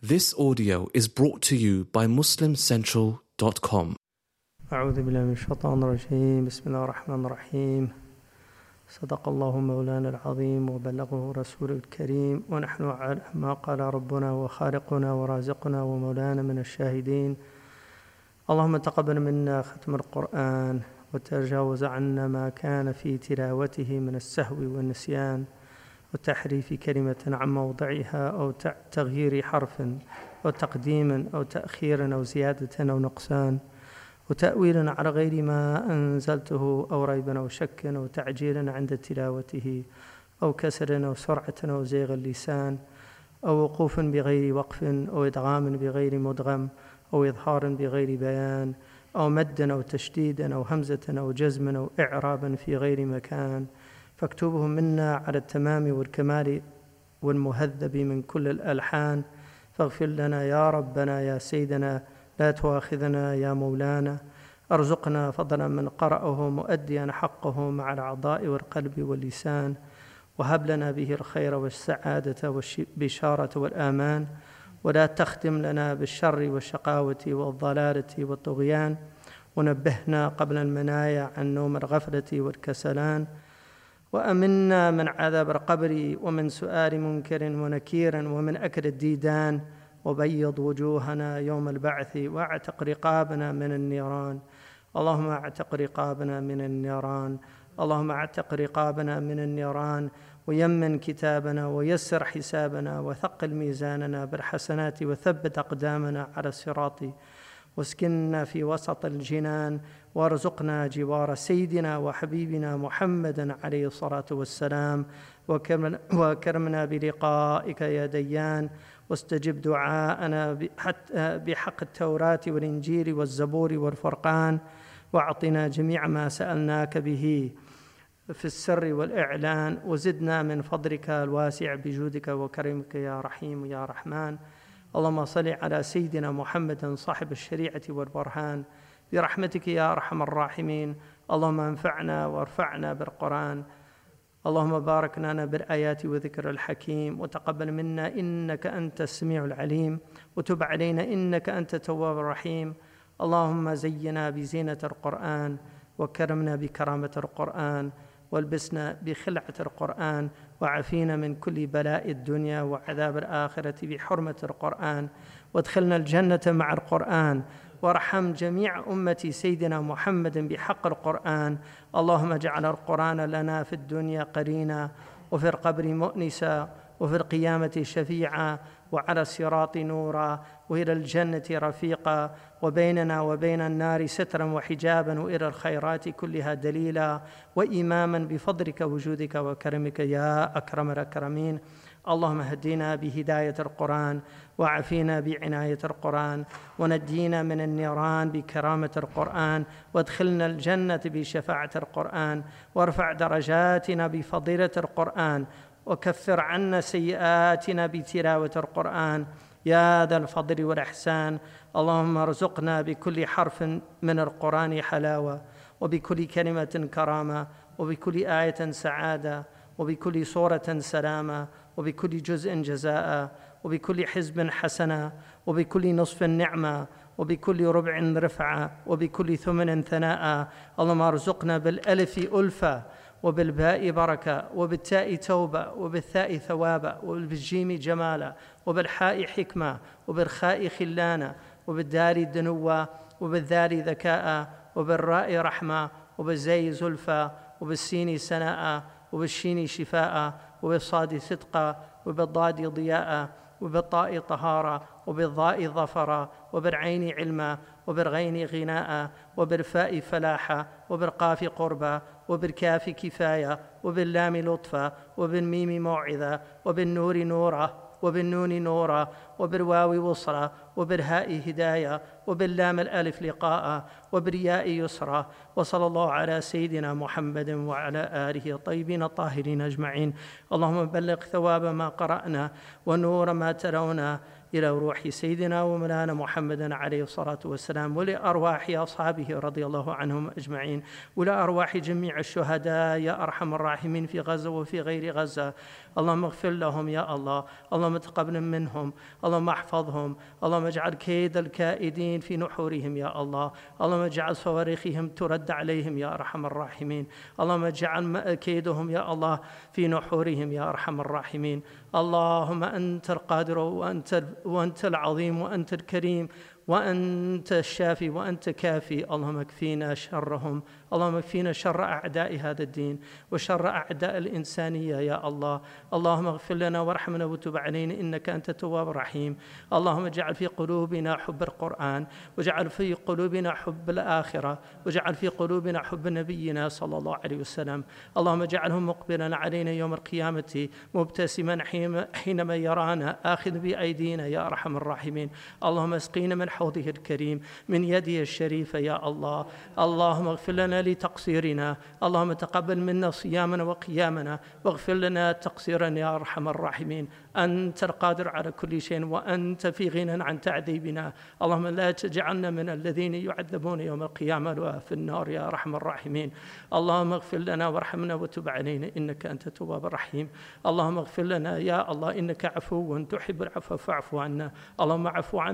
This audio is brought to you by MuslimCentral.com. أعوذ بالله من الشيطان الرجيم. بسم الله الرحمن الرحيم. صدق الله مولانا العظيم وبلغه رسوله الكريم، ونحن على ما قال ربنا وخالقنا ورازقنا ومولانا من الشاهدين. اللهم تقبل منا ختم القرآن، وتجاوز عنا ما كان في تلاوته من السهو والنسيان وتحريف كلمة عن موضعها أو تغيير حرف أو تقديم أو تأخير أو زيادة أو نقصان، وتأويلا على غير ما أنزلته أو ريبا أو شك أو تعجيلا عند تلاوته أو كسر أو سرعة أو زيغ اللسان أو وقوف بغير وقف أو إدغام بغير مدغم أو إظهار بغير بيان أو مد أو تشديد أو همزة أو جزم أو إعرابا في غير مكان، فاكتبه منا على التمام والكمال والمهذب من كل الألحان. فاغفر لنا يا ربنا يا سيدنا، لا تواخذنا يا مولانا. أرزقنا فضلا من قرأه مؤديا حقه مع الأعضاء والقلب واللسان، وهب لنا به الخير والسعادة والبشارة والآمان، ولا تختم لنا بالشر والشقاوة والضلالة والطغيان، ونبهنا قبل المنايا عن نوم الغفلة والكسلان، وأمنا من عذاب القبر ومن سؤال منكر ونكير ومن أكل الديدان، وبيض وجوهنا يوم البعث، واعتق رقابنا من النيران. اللهم اعتق رقابنا من النيران، اللهم اعتق رقابنا من النيران، ويمن كتابنا ويسر حسابنا وثقل ميزاننا بالحسنات وثبت أقدامنا على الصراط، واسكننا في وسط الجنان، وارزقنا جوار سيدنا وحبيبنا محمد عليه الصلاة والسلام، وكرمنا بلقائك يا ديان، واستجب دعاءنا بحق التوراة والإنجيل والزبور والفرقان، واعطنا جميع ما سألناك به في السر والإعلان، وزدنا من فضلك الواسع بجودك وكرمك يا رحيم يا رحمن. اللهم صل على سيدنا محمد صاحب الشريعة والبرهان برحمتك يا أرحم الراحمين. اللهم انفعنا وارفعنا بالقرآن، اللهم بارك لنا بالآيات وذكر الحكيم، وتقبل منا إنك أنت السميع العليم، وتب علينا إنك أنت التواب الرحيم. اللهم زينا بزينة القرآن، وكرمنا بكرامة القرآن، والبسنا بخلعة القرآن، وعافينا من كل بلاء الدنيا وعذاب الآخرة بحرمة القرآن، وادخلنا الجنة مع القرآن، وارحم جميع أمة سيدنا محمد بحق القرآن. اللهم اجعل القرآن لنا في الدنيا قرينا، وفي القبر مؤنسا، وفي القيامة شفيعا، وعلى الصراط نورا، وإلى الجنة رفيقا، وبيننا وبين النار سترا وحجابا، وإلى الخيرات كلها دليلا وإماما بفضلك وجودك وكرمك يا أكرم الأكرمين. اللهم هدينا بهداية القرآن، وعافينا بعناية القرآن، ونجينا من النيران بكرامة القرآن، وادخلنا الجنة بشفاعة القرآن، وارفع درجاتنا بفضيلة القرآن، وكفر عنا سيئاتنا بتلاوة القرآن يا ذا الفضل والإحسان. اللهم ارزقنا بكل حرف من القرآن حلاوة، وبكل كلمة كرامة، وبكل آية سعادة، وبكل صورة سلامة، وبكل جزء جزاء، وبكل حزب حسنة، وبكل نصف نعمة، وبكل ربع رفعة، وبكل ثمن ثناء. اللهم ارزقنا بالألف ألفة، وبالباء بركة، وبالتاء توبة، وبالثاء ثوابا، وبالجيم جمالا، وبالحاء حكمة، وبالخاء خلانة، وبالدال دنوة، وبالذال ذكاء، وبالراء رحمة، وبالزاي زلفى، وبالسين سناء، وبالشين شفاء، وبالصاد صدقا، وبالضاد ضياء، وبالطاء طهارة، وبالضاء ظفرا، وبالعين علما، وبالغين غناء، وبالفاء فلاحا، وبالقاف قربا، وبالكاف كفاية، وباللام لطفا، وبالميم موعظة، وبالنور نورا، وبالنون نورا، وبالواو وصرا، وبالهاء هداية، وباللام الألف لقاء، وبالياء يسرا. وصلى الله على سيدنا محمد وعلى آله الطيبين الطاهرين أجمعين. اللهم بلغ ثواب ما قرأنا ونور ما تلونا إلى روح سيدنا ومولانا محمد عليه الصلاة والسلام، ولأرواح أصحابه رضي الله عنهم أجمعين، ولأرواح جميع الشهداء يا أرحم الراحمين في غزة وفي غير غزة. اللهم اغفر لهم يا الله، اللهم تقبل منهم، اللهم احفظهم، اللهم اجعل كيد الكائدين في نحورهم يا الله، اللهم اجعل صواريخهم ترد عليهم يا أرحم الراحمين، اللهم اجعل كيدهم يا الله في نحورهم يا أرحم الراحمين. اللهم أنت القادر وأنت العظيم وأنت الكريم وأنت الشافي وأنت كافي. اللهم اكفينا شرهم، اللهم اكفينا شر أعداء هذا الدين وشر أعداء الإنسانية يا الله. اللهم اغفر لنا وارحمنا وتب علينا إنك أنت التواب الرحيم. اللهم اجعل في قلوبنا حب القرآن، واجعل في قلوبنا حب الآخرة، واجعل في قلوبنا حب نبينا صلى الله عليه وسلم. اللهم اجعله مقبلا علينا يوم القيامة مبتسما حينما يرانا آخذ بأيدينا يا أرحم الراحمين. اللهم اسقينا من حوضه الكريم من يده الشريفة يا الله. اللهم اغفر لنا لتقصيرنا، اللهم تقبل منا صيامنا وقيامنا، واغفر لنا تقصيرنا يا أرحم الراحمين. أنت القادر على كل شيء وأنت في غنى عن تعذيبنا. اللهم لا تجعلنا من الذين يعذبون يوم القيامة وفي النار يا أرحم الراحمين. اللهم اغفر لنا وارحمنا وتب علينا إنك أنت التواب الرحيم. اللهم اغفر لنا يا الله إنك عفو تحب العفو فاعف عنا. اللهم اعف عن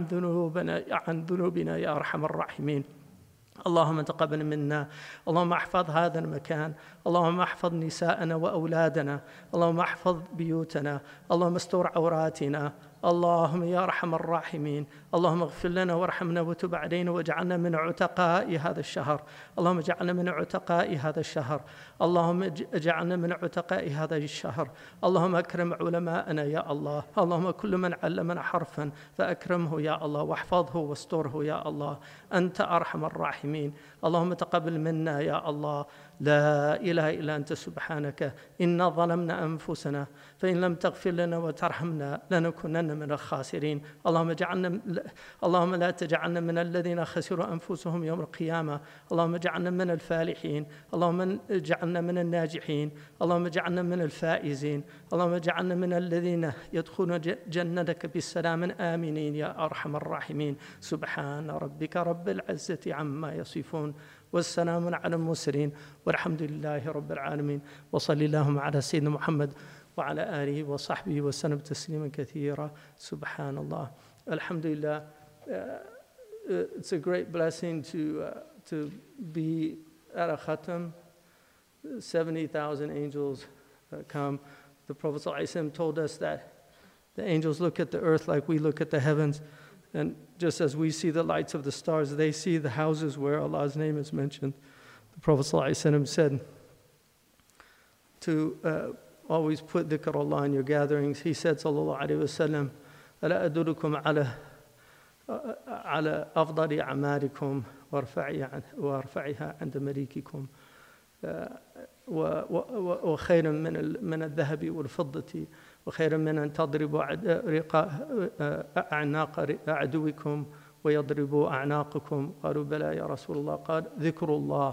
ذنوبنا يا أرحم الراحمين. اللهم تقبل منا، اللهم احفظ هذا المكان، اللهم احفظ نساءنا وأولادنا، اللهم احفظ بيوتنا، اللهم استر عوراتنا. اللهم يا أرحم الراحمين، اللهم اغفر لنا وارحمنا وتب علينا واجعلنا من عتقاء هذا الشهر. اللهم اجعلنا من عتقاء هذا الشهر، اللهم اجعلنا من عتقاء هذا الشهر. اللهم أكرم علماءنا يا الله، اللهم كل من علمنا حرفا فأكرمه يا الله واحفظه واستره يا الله، أنت أرحم الراحمين. اللهم تقبل منا يا الله. لا إله إلا أنت سبحانك إنا ظلمنا أنفسنا فإن لم تغفر لنا وترحمنا لنكونن من الخاسرين. اللهم لا تجعلنا من الذين خسروا أنفسهم يوم القيامة. اللهم اجعلنا من الفالحين، اللهم اجعلنا من الناجحين، اللهم اجعلنا من الفائزين، اللهم اجعلنا من الذين يدخلون جنتك بالسلام آمنين يا أرحم الراحمين. سبحان ربك رب العزة عما يصفون والسلام على المرسلين والحمد لله رب العالمين. وصلى اللهم على سيدنا محمد وعلى آله وصحبه وسلم تسليما كثيرا. سبحان الله. Alhamdulillah. It's a great blessing to be at a khatam. 70,000 angels come. The Prophet ﷺ told us that the angels look at the earth like we look at the heavens. And just as we see the lights of the stars, they see the houses where Allah's name is mentioned. The Prophet ﷺ said to always put dhikr Allah in your gatherings. He said, sallallahu alayhi wa sallam, أَلَا أَدُلُكُمْ عَلَى أَفْضَلِ أَعْمَالِكُمْ وَارْفَعِهَا عِنْدَ مَلِيكِكُمْ وخيرا من الذهب والفضة وخيرا من أن تضربوا أعناق عدوكم ويضربوا أعناقكم. قالوا بلى يا رسول الله. قال ذكر الله.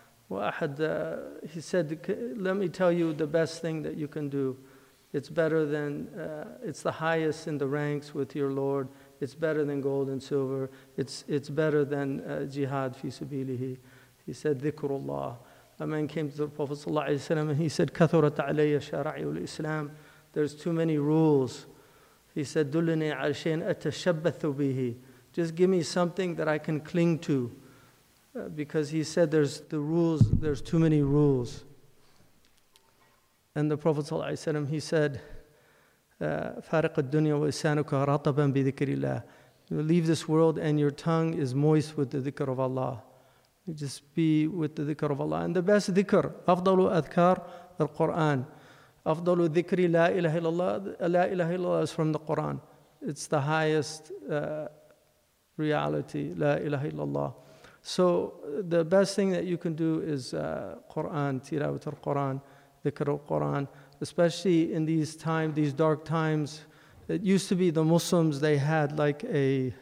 He said, let me tell you the best thing that you can do. It's better than, it's the highest in the ranks with your Lord. It's better than gold and silver. It's better than jihad fi sabilihi. He said, dhikrullah. A man came to the Prophet ﷺ and he said, كثرت علي شرائع الإسلام. There's too many rules. He said, دلني على شيء أتشبث به. Just give me something that I can cling to. Because he said there's too many rules. And the Prophet ﷺ, he said, فارق الدنيا وإسانك رطبا بذكر الله. You leave this world and your tongue is moist with the dhikr of Allah. You just be with the dhikr of Allah. And the best dhikr, أفضل أذكار القرآن. أفضل ذكر لا إله إلا الله. لا إله إلا الله is from the Quran. It's the highest reality, لا إله إلا الله. So the best thing that you can do is Quran, tilawat al-Quran, dhikr al-Quran, especially in these times, these dark times. It used to be the Muslims, they had like a,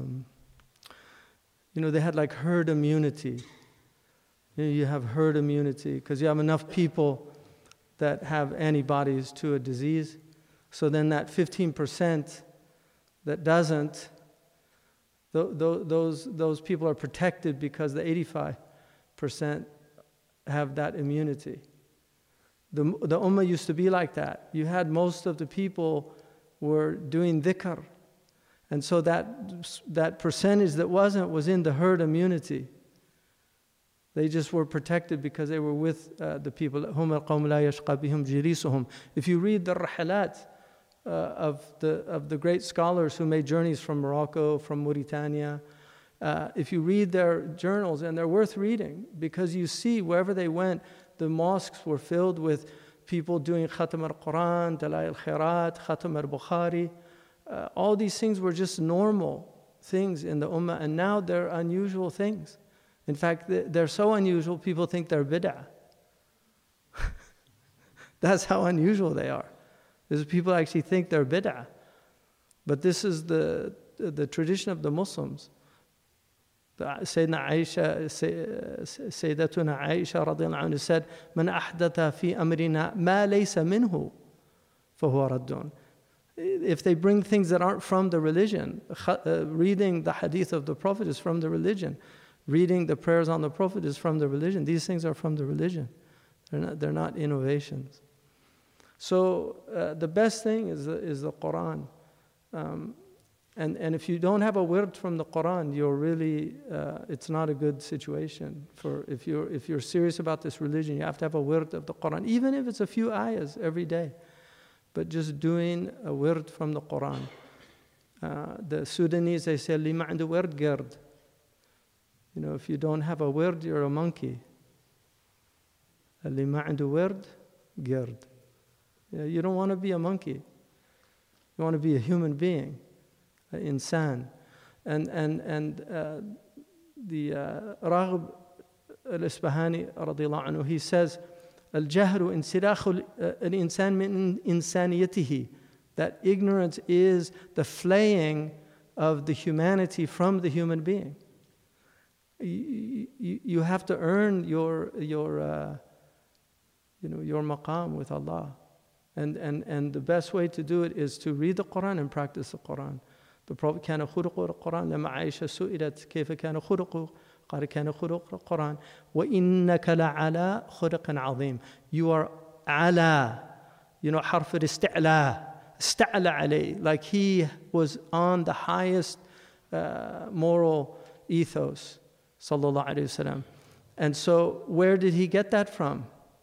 they had like herd immunity. You have herd immunity because you have enough people that have antibodies to a disease. So then that 15% that doesn't, those people are protected because the 85% have that immunity. The ummah used to be like that. You had most of the people were doing dhikr. And so that percentage that wasn't was in the herd immunity. They just were protected because they were with the people. If you read the rahalat of the great scholars who made journeys from Morocco, from Mauritania, if you read their journals, and they're worth reading, because you see wherever they went, the mosques were filled with people doing Khatam al-Quran, Dalail al-Khairat, Khatam al-Bukhari. All these things were just normal things in the ummah, and now they're unusual things. In fact, they're so unusual, people think they're bid'ah. That's how unusual they are. Is people actually think they're bid'ah. But this is the tradition of the Muslims. Sayyidatuna Aisha radiallahu anha said, "Man ahdatha fi amrina ma laysa minhu, fahuwa raddun." If they bring things that aren't from the religion, reading the hadith of the Prophet is from the religion. Reading the prayers on the Prophet is from the religion. These things are from the religion. They're not innovations. So the best thing is the Quran. And if you don't have a wird from the Quran, you're really, it's not a good situation. If you're serious about this religion, you have to have a wird of the Quran, even if it's a few ayahs every day. But just doing a wird from the Quran. The Sudanese, they say, "Li ma'andu wird gerd." You know, if you don't have a wird, you're a monkey. "Li ma'andu wird gerd." You don't want to be a monkey. You want to be a human being, an insan. And the Raghib al-Isbahani radiyallahu anhu, he says, "Al-jahru insirakhu al-insan min insaniyatihi." That ignorance is the flaying of the humanity from the human being. You have to earn your maqam with Allah. And the best way to do it is to read the Quran and practice the Quran. The Prophet كان خلقه القرآن. لما عائشة سئلت كيف كان خلقه قال كان خلق القرآن وإنك لعلى خلق عظيم. You are على, حرف الاستعلاء, استعلى عليه, like he was on the highest moral ethos, sallallahu alayhi wasallam. And so where did he get that from?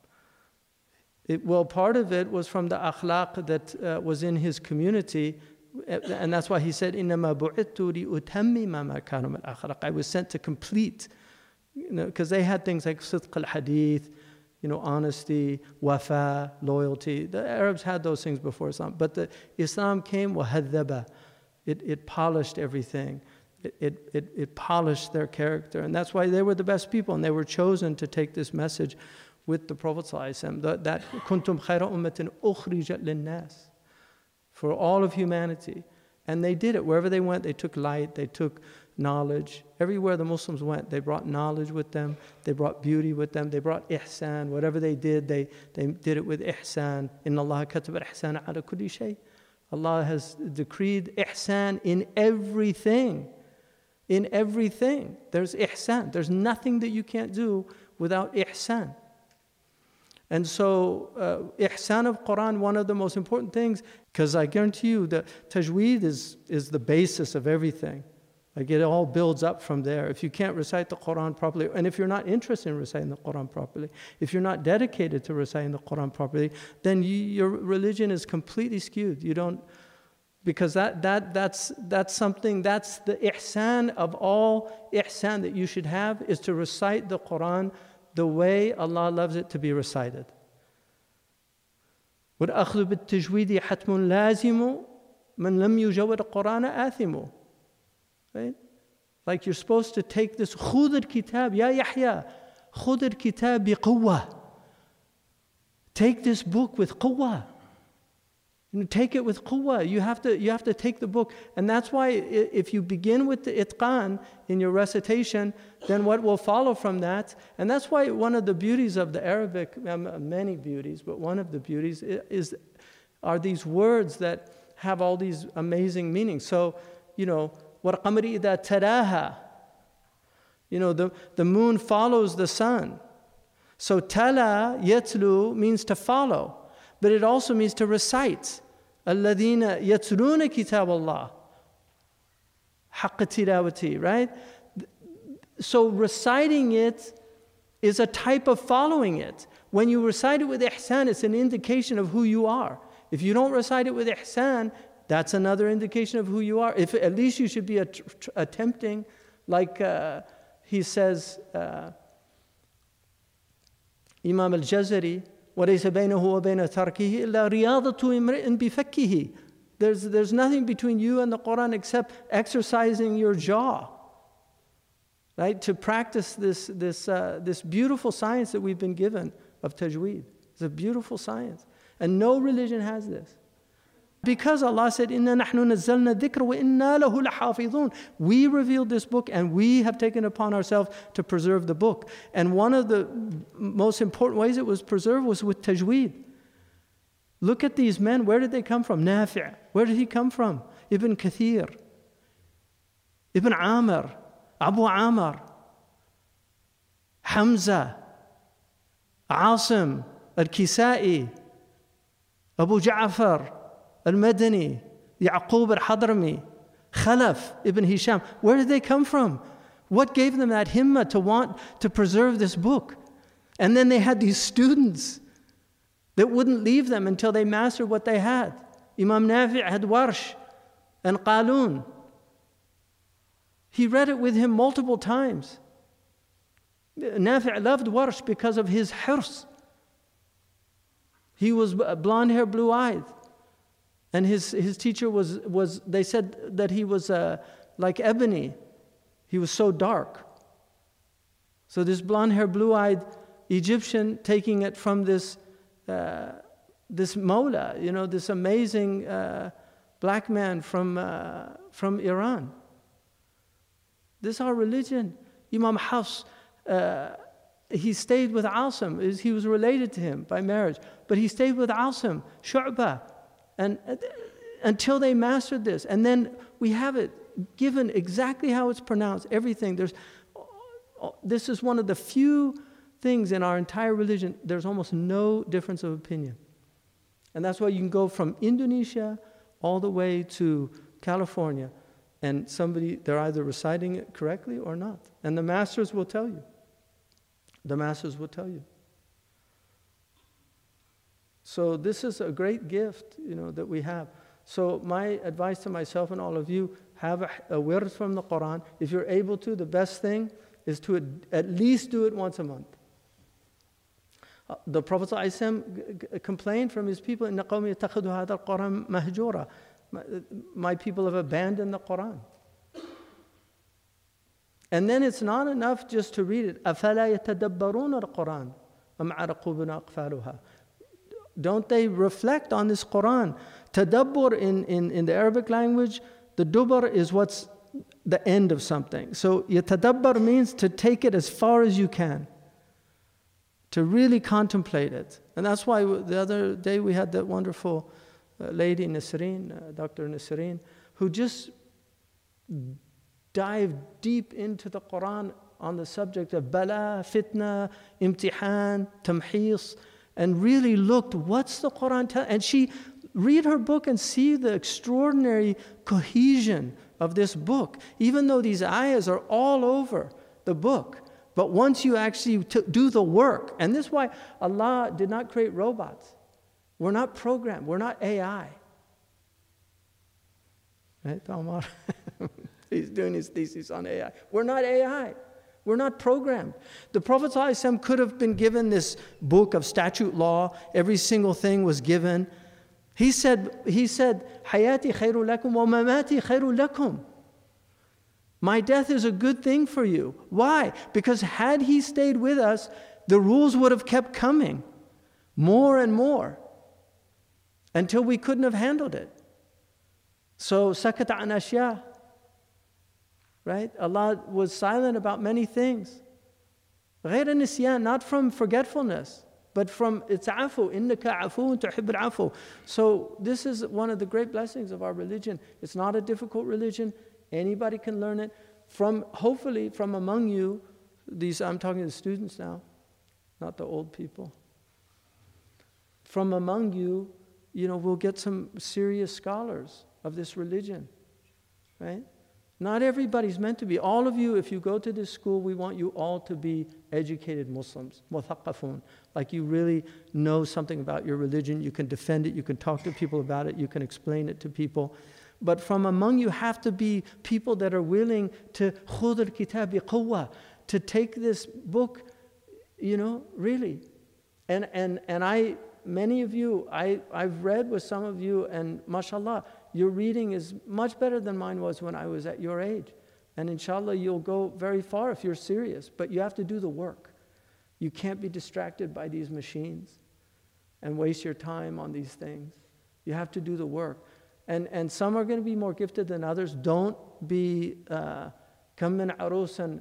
Well, part of it was from the akhlaq that was in his community, and that's why he said, إِنَّمَا بُعِثْتُ لِأُتَمِّمَ مَكَارِمَ الْأَخْلَاقِ. I was sent to complete, because they had things like sidq al-hadith, honesty, wafa, loyalty. The Arabs had those things before Islam, but the Islam came وَهَذَّبَ. It polished everything. It polished their character, and that's why they were the best people, and they were chosen to take this message with the Prophet ﷺ, that kuntum khayra ummatin ukhrijat linnas, for all of humanity. And they did it. Wherever they went, they took light, they took knowledge. Everywhere the Muslims went, they brought knowledge with them, they brought beauty with them, they brought ihsan. Whatever they did, they did it with ihsan. Inna Allah kataba ihsan ala kulli shay. Allah has decreed ihsan in everything. In everything. There's ihsan. There's nothing that you can't do without ihsan. And so, ihsan of Quran, one of the most important things, because I guarantee you that tajweed is the basis of everything. Like it all builds up from there. If you can't recite the Quran properly, and if you're not interested in reciting the Quran properly, if you're not dedicated to reciting the Quran properly, then your religion is completely skewed. You don't, because that's something, that's the ihsan of all ihsan that you should have, is to recite the Quran the way Allah loves it to be recited. وَالْأَخْذُ بِالتَّجْوِيدِ حَتْمٌ لَازِمُ مَنْ لَمْ يُجَوِّدْ الْقُرْآنَ آثِمُ. Right? Like you're supposed to take this خُذِ الْكِتَابِ يَا يَحْيَى خُذِ الْكِتَابِ بِقُوَّةٍ. Take this book with quwwah. Take it with quwwah. You have to take the book. And that's why if you begin with the itqan in your recitation, then what will follow from that, and that's why one of the beauties of the Arabic, many beauties, but one of the beauties are these words that have all these amazing meanings. So, وَالْقَمَرِ إِذَا تَلَاهَا, the moon follows the sun. So tala, yatlu, means to follow, but it also means to recite. الَّذِينَ يَتْلُونَ كِتَابَ اللَّهِ حَقَّ تِلَاوَتِهِ, right? So reciting it is a type of following it. When you recite it with ihsan, it's an indication of who you are. If you don't recite it with ihsan, that's another indication of who you are. If at least you should be attempting, like he says, Imam al-Jazari, وَلَيْسَ بَيْنَهُ وَبَيْنَ تَرْكِهِ إِلَّا رِيَاضَةُ إِمْرِئٍ بِفَكِّهِ. There's nothing between you and the Quran except exercising your jaw, right? To practice this beautiful science that we've been given of tajweed. It's a beautiful science. And no religion has this. Because Allah said, إِنَّا نَحْنُ نَزَّلْنَا الذِّكْرَ وَإِنَّا لَهُ لَحَافِظُونَ. We revealed this book and we have taken upon ourselves to preserve the book. And one of the most important ways it was preserved was with tajweed. Look at these men. Where did they come from? Nafi'. Where did he come from? Ibn Kathir, Ibn Amr, Abu Amr, Hamza, Asim, Al-Kisa'i, Abu Ja'far, Al-Madani, Yaqub al-Hadrami, Khalaf ibn Hisham. Where did they come from? What gave them that himmah to want to preserve this book? And then they had these students that wouldn't leave them until they mastered what they had. Imam Nafi' had Warsh and Qalun. He read it with him multiple times. Nafi' loved Warsh because of his hirs. He was blonde hair, blue-eyed. And his teacher was they said that he was like ebony. He was so dark. So this blonde hair, blue-eyed Egyptian taking it from this Mawla, this amazing black man from Iran. This is our religion. Imam Hafs, he stayed with Asim. He was related to him by marriage. But he stayed with Asim, Shu'bah, and until they mastered this. And then we have it given exactly how it's pronounced, everything. This is one of the few things in our entire religion, there's almost no difference of opinion. And that's why you can go from Indonesia all the way to California, and they're either reciting it correctly or not. And the masters will tell you. The masters will tell you. So this is a great gift, that we have. So my advice to myself and all of you, have a wird from the Quran. If you're able to, the best thing is to at least do it once a month. The Prophet ﷺ complained from his people, إِنَّ قَوْمِ يَتَّخِذُ هَذَا الْقُرْآنَ مَهْجُورًا. My people have abandoned the Quran. And then it's not enough just to read it. أَفَلَا يَتَدَبَّرُونَ الْقُرْآنَ أَمْ عَلَى قُلُوبٍ أَقْفَالُهَا. Don't they reflect on this Quran? Tadabbur in the Arabic language, the dubar is what's the end of something. So yatadabbar means to take it as far as you can, to really contemplate it. And that's why the other day we had that wonderful lady, Nasreen, Dr. Nasreen, who just dived deep into the Quran on the subject of bala, fitna, imtihan, tamhis, and really looked, what's the Quran telling? And she read her book and see the extraordinary cohesion of this book, even though these ayahs are all over the book. But once you actually do the work, and this is why Allah did not create robots. We're not programmed. We're not AI. Right, Omar? He's doing his thesis on AI. We're not AI. We're not programmed. The Prophet ﷺ could have been given this book of statute law. Every single thing was given. He said, Hayati khairu lakum wa mamati khairu lakum. My death is a good thing for you. Why? Because had he stayed with us, the rules would have kept coming more and more until we couldn't have handled it. So, sakata an ashya. Right? Allah was silent about many things. غير النسيان, not from forgetfulness, But from it's afu, innaka afuun tuhibbul afu. So this is one of the great blessings of our religion. It's not a difficult religion. Anybody can learn it. Hopefully from among you, I'm talking to the students now, not the old people. From among you, we'll get some serious scholars of this religion, right? Not everybody's meant to be. All of you, if you go to this school, we want you all to be educated Muslims, muthaqqafun. Like you really know something about your religion. You can defend it. You can talk to people about it. You can explain it to people. But from among you have to be people that are willing to khud al-kitab biqawwa, to take this book, really. And many of you, I've read with some of you, and mashallah, your reading is much better than mine was when I was at your age. And inshallah, you'll go very far if you're serious. But you have to do the work. You can't be distracted by these machines and waste your time on these things. You have to do the work. And some are going to be more gifted than others. Don't be kam min arusan,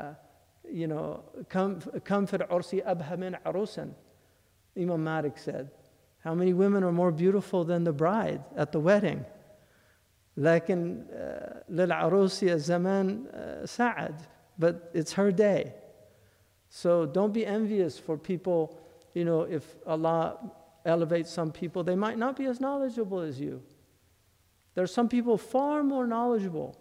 kam fir ursi abha min arusan. Imam Malik said, how many women are more beautiful than the bride at the wedding? لكن للعروس الزمان سعد, but it's her day. So don't be envious for people, if Allah elevates some people, they might not be as knowledgeable as you. There are some people far more knowledgeable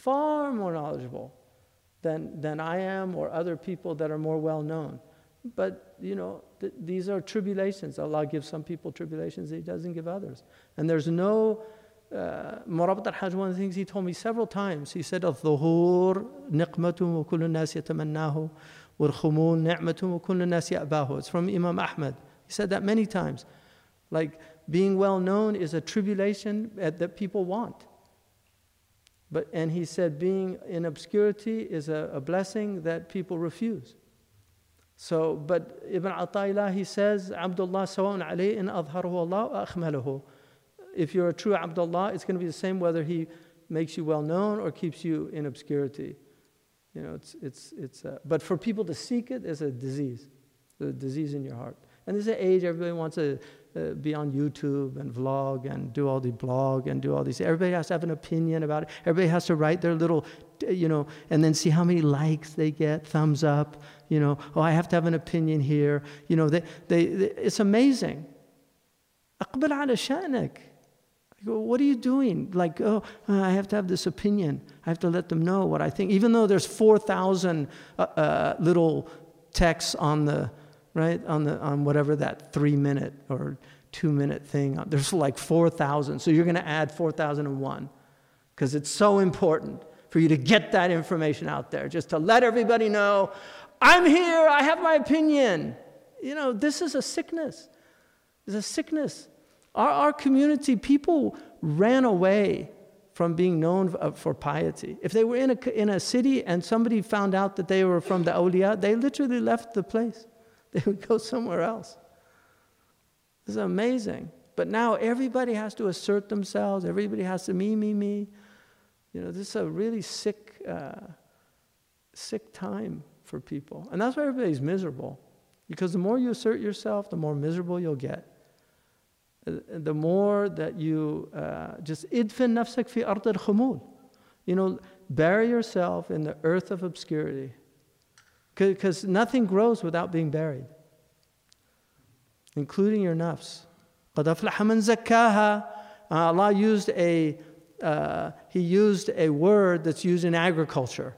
than I am, or other people that are more well known. But, these are tribulations. Allah gives some people tribulations that He doesn't give others. And there's no, Murabit al-Hajj, one of the things he told me several times, he said, الظهور نقمة وكل الناس يتمناه والخمول نعمة وكل الناس يأباه. It's from Imam Ahmad. He said that many times. Like, being well known is a tribulation that people want. And he said, being in obscurity is a blessing that people refuse. So, but Ibn Ata'illah, he says, Abdullah sawa'un alayhi in adharahu Allah wa akhmalahu. If you're a true Abdullah, it's going to be the same whether he makes you well known or keeps you in obscurity. But for people to seek it is a disease in your heart. And this is an age everybody wants to be on YouTube and vlog and do all the blog and do all these. Everybody has to have an opinion about it. Everybody has to write their little, and then see how many likes they get, thumbs up. Oh, I have to have an opinion here. It's amazing. أقبل على شأنك. What are you doing? Like, I have to have this opinion. I have to let them know what I think. Even though there's 4,000 little texts on whatever that 3-minute or 2-minute thing. There's like 4,000. So you're going to add 4,001 because it's so important for you to get that information out there, just to let everybody know, I'm here, I have my opinion. This is a sickness. It's a sickness. Our community, people ran away from being known for piety. If they were in a city and somebody found out that they were from the awliya, they literally left the place. They would go somewhere else. This is amazing. But now everybody has to assert themselves. Everybody has to me. This is a really sick time for people. And that's why everybody's miserable. Because the more you assert yourself, the more miserable you'll get. The more that you just idfin nafsak fi ard al-khumul. Bury yourself in the earth of obscurity. Because nothing grows without being buried, including your nafs. قَدْ أَفْلَحَ مَنْ زَكَّاهَا. Allah used He used a word that's used in agriculture.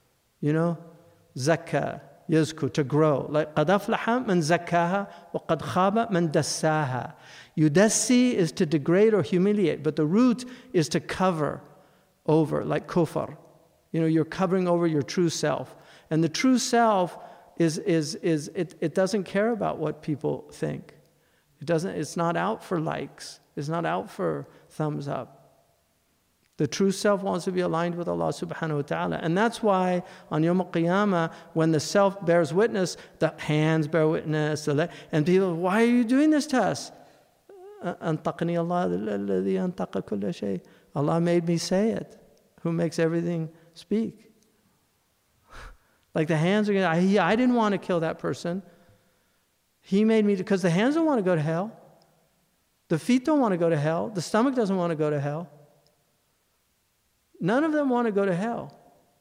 Zakka, yazku, to grow. Like قَدْ أَفْلَحَ مَنْ زَكَّاهَا وَقَدْ خَابَ مَنْ دَسَّاهَا. Yudassi is to degrade or humiliate, but the root is to cover over, like kufr. You're covering over your true self. And the true self it doesn't care about what people think. It's not out for likes. It's not out for thumbs up. The true self wants to be aligned with Allah subhanahu wa ta'ala. And that's why on Yawm al-Qiyamah, when the self bears witness, the hands bear witness, and people, why are you doing this to us? أَنْطَقْنِي اللَّهُ الَّذِي أَنْطَقَ كُلَّ شَيْءٍ. Allah made me say it. Who makes everything speak? Like the hands are going, I didn't want to kill that person. He made me, because the hands don't want to go to hell. The feet don't want to go to hell. The stomach doesn't want to go to hell. None of them want to go to hell.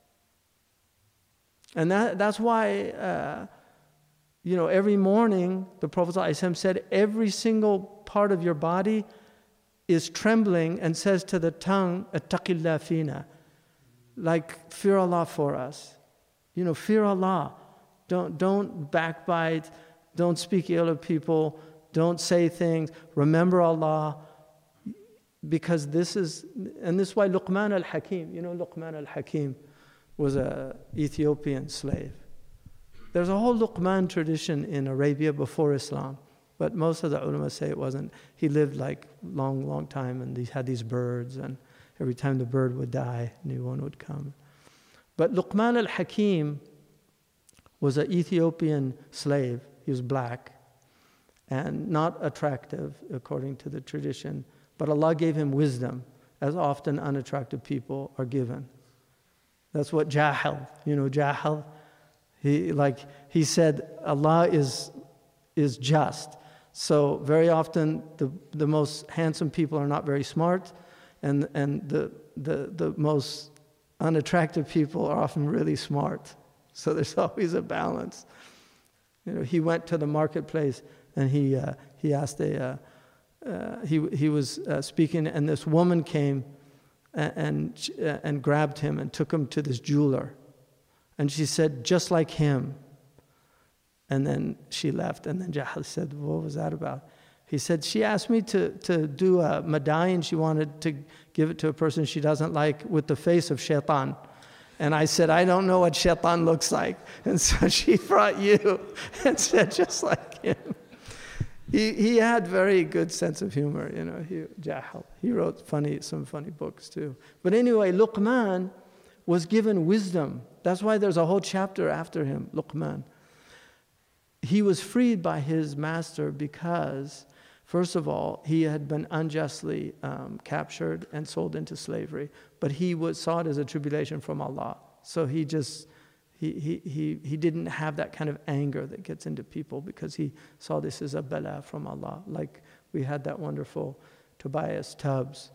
And that's why, every morning, the Prophet ﷺ said, every single part of your body is trembling and says to the tongue, Attaqillah fina. Like, fear Allah for us. Fear Allah. Don't backbite. Don't speak ill of people. Don't say things. Remember Allah. Because this is why Luqman al-Hakim, Luqman al-Hakim was an Ethiopian slave. There's a whole Luqman tradition in Arabia before Islam, but most of the ulama say it wasn't. He lived like long time, and he had these birds, and every time the bird would die, a new one would come. But Luqman al-Hakim was an Ethiopian slave. He was black and not attractive according to the tradition, but Allah gave him wisdom, as often unattractive people are given. That's what Jahal, Jahal. He said Allah is just. So very often the most handsome people are not very smart, and the most unattractive people are often really smart. So there's always a balance. He went to the marketplace and he asked he was speaking, and this woman came and grabbed him and took him to this jeweler. And she said, just like him. And then she left. And then Jahal said, what was that about? He said, she asked me to do a medallion. She wanted to give it to a person she doesn't like with the face of shaitan. And I said, I don't know what shaitan looks like. And so she brought you and said, just like him. He had very good sense of humor, Jahal. He wrote some funny books too. But anyway, Luqman was given wisdom. That's why there's a whole chapter after him, Luqman. He was freed by his master because, first of all, he had been unjustly captured and sold into slavery. But he saw it as a tribulation from Allah. So he didn't have that kind of anger that gets into people, because he saw this as a bala from Allah. Like we had that wonderful Tobias Tubbs,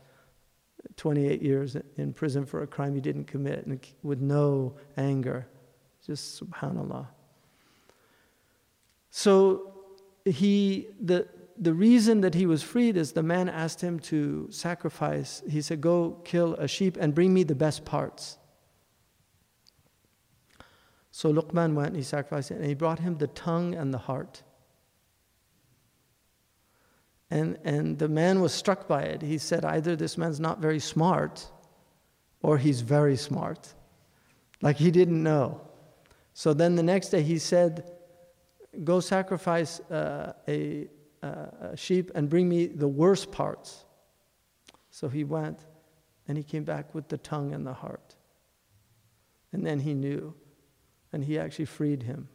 28 years in prison for a crime he didn't commit, and with no anger. Just subhanallah. So the reason that he was freed is the man asked him to sacrifice. He said, go kill a sheep and bring me the best parts. So Luqman went and he sacrificed it, and he brought him the tongue and the heart. And the man was struck by it. He said, either this man's not very smart, or he's very smart. Like he didn't know. So then the next day he said, go sacrifice a sheep and bring me the worst parts. So he went, and he came back with the tongue and the heart. And then he knew. And he actually freed him.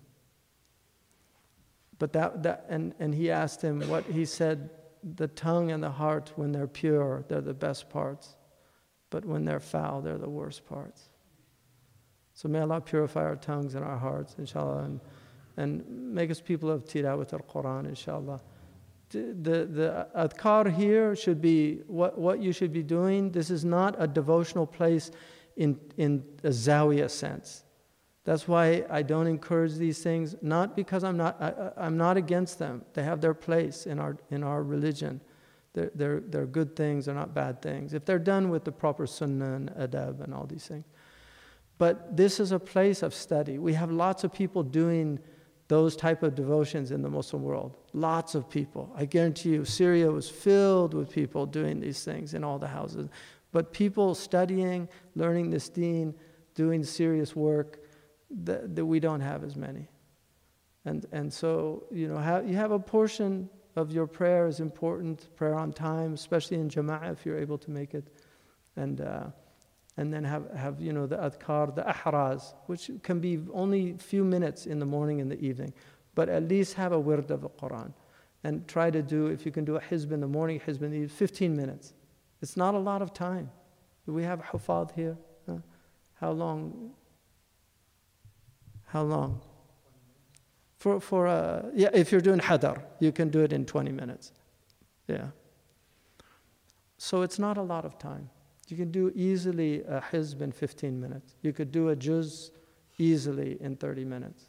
But and he asked him what he said. The tongue and the heart, when they're pure, they're the best parts. But when they're foul, they're the worst parts. So may Allah purify our tongues and our hearts, inshallah, and make us people of tilawat al-Quran, inshallah. The adhkar here should be what you should be doing. This is not a devotional place in a zawiya sense. That's why I don't encourage these things, not because I'm not against them. They have their place in our religion. They're good things, they're not bad things. If they're done with the proper sunnah and adab and all these things. But this is a place of study. We have lots of people doing those type of devotions in the Muslim world. Lots of people. I guarantee you, Syria was filled with people doing these things in all the houses. But people studying, learning this deen, doing serious work, that we don't have as many. And so, you have a portion of your prayer is important, prayer on time, especially in jama'ah if you're able to make it. And then have the adhkar, the ahraz, which can be only a few minutes in the morning and the evening. But at least have a wird of the Quran. And try to do, if you can do a hizb in the morning, hizb in the evening, 15 minutes. It's not a lot of time. Do we have hufad here? Huh? How long? if you're doing hadar, you can do it in 20 minutes. Yeah. So it's not a lot of time. You can do easily a hizb in 15 minutes. You could do a juz easily in 30 minutes.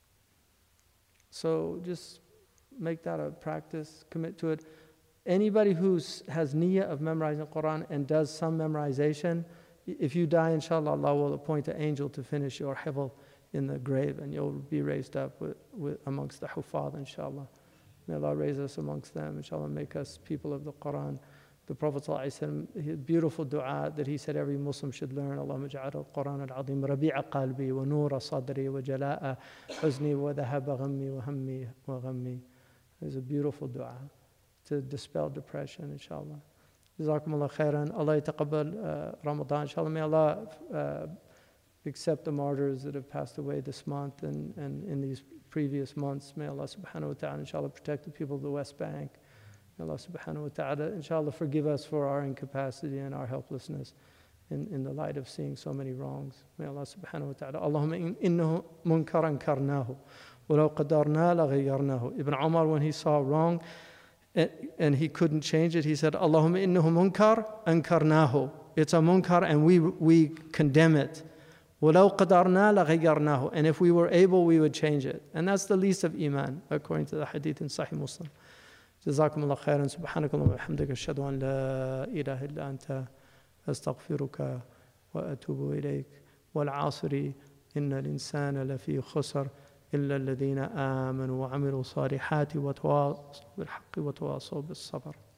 So just make that a practice, commit to it. Anybody who has niyyah of memorizing Quran and does some memorization, if you die, inshallah, Allah will appoint an angel to finish your hifz in the grave, and you'll be raised up with amongst the hufad, inshallah. May Allah raise us amongst them, inshallah, make us people of the Quran. The Prophet ﷺ, beautiful dua that he said every Muslim should learn. Allahumma ja'al al-Quran al-azim rabi'a qalbi wa noora sadri wa jala'a huzni wa dhahaba ghammi wa hammi wa ghammi. It's a beautiful dua to dispel depression, inshallah. Jazakumullah khairan. Allah yataqabbal Ramadan. Inshallah, may Allah accept the martyrs that have passed away this month and in these previous months. May Allah subhanahu wa ta'ala, inshallah, protect the people of the West Bank. May Allah subhanahu wa ta'ala, inshallah, forgive us for our incapacity and our helplessness in the light of seeing so many wrongs. May Allah subhanahu wa ta'ala. Allahumma innahu munkaran karnahu. وَلَوْ قَدَرْنَا لَغَيَّرْنَاهُ. Ibn Umar, when he saw wrong and he couldn't change it, he said, Allahumma innahu munkar ankarnahu. It's a munkar and we condemn it. وَلَوْ قَدَرْنَا لَغَيَّرْنَاهُ. And if we were able, we would change it. And that's the least of iman, according to the hadith in Sahih Muslim. جزاكم الله خيرا سبحانك اللهم وبحمدك أشهد أن لا إله إلا أنت أستغفرك وأتوب إليك والعصر إن الإنسان لفي خسر إلا الذين آمنوا وعملوا الصالحات وتواصوا بالحق وتواصوا بالصبر